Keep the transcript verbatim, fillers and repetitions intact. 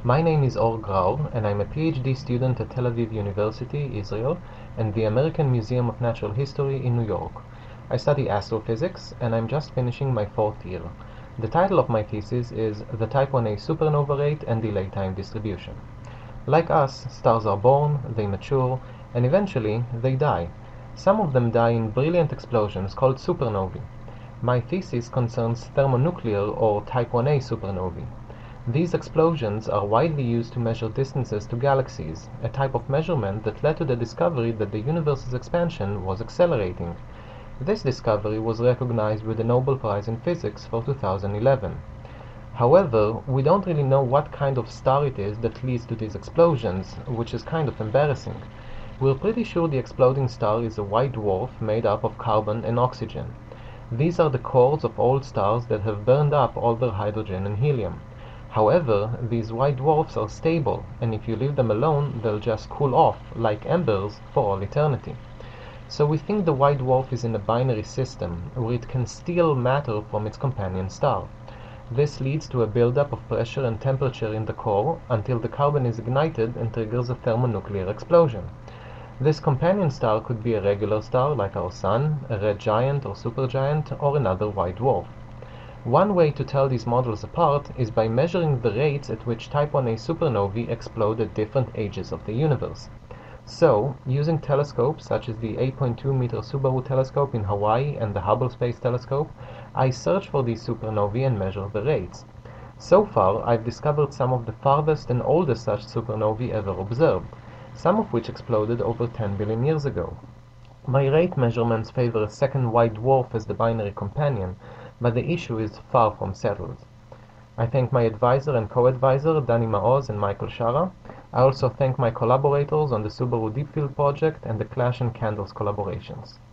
My name is Or Graur, and I'm a PhD student at Tel Aviv University, Israel, and the American Museum of Natural History in New York. I study astrophysics, and I'm just finishing my fourth year. The title of my thesis is The Type one A Supernova Rate and Delay Time Distribution. Like us, stars are born, they mature, and eventually they die. Some of them die in brilliant explosions called supernovae. My thesis concerns thermonuclear or Type one A supernovae. These explosions are widely used to measure distances to galaxies, a type of measurement that led to the discovery that the universe's expansion was accelerating. This discovery was recognized with the Nobel Prize in Physics for two thousand eleven. However, we don't really know what kind of star it is that leads to these explosions, which is kind of embarrassing. We're pretty sure the exploding star is a white dwarf made up of carbon and oxygen. These are the cores of old stars that have burned up all their hydrogen and helium. However, these white dwarfs are stable, and if you leave them alone, they'll just cool off, like embers, for all eternity. So we think the white dwarf is in a binary system, where it can steal matter from its companion star. This leads to a buildup of pressure and temperature in the core until the carbon is ignited and triggers a thermonuclear explosion. This companion star could be a regular star like our Sun, a red giant or supergiant, or another white dwarf. One way to tell these models apart is by measuring the rates at which Type one A supernovae explode at different ages of the universe. So, using telescopes such as the eight point two meter Subaru telescope in Hawaii and the Hubble Space Telescope, I search for these supernovae and measure the rates. So far, I've discovered some of the farthest and oldest such supernovae ever observed, some of which exploded over ten billion years ago. My rate measurements favor a second white dwarf as the binary companion, but the issue is far from settled. I thank my advisor and co-advisor, Dani Maoz and Michael Shara. I also thank my collaborators on the Subaru Deep Field project and the Clash and Candles collaborations.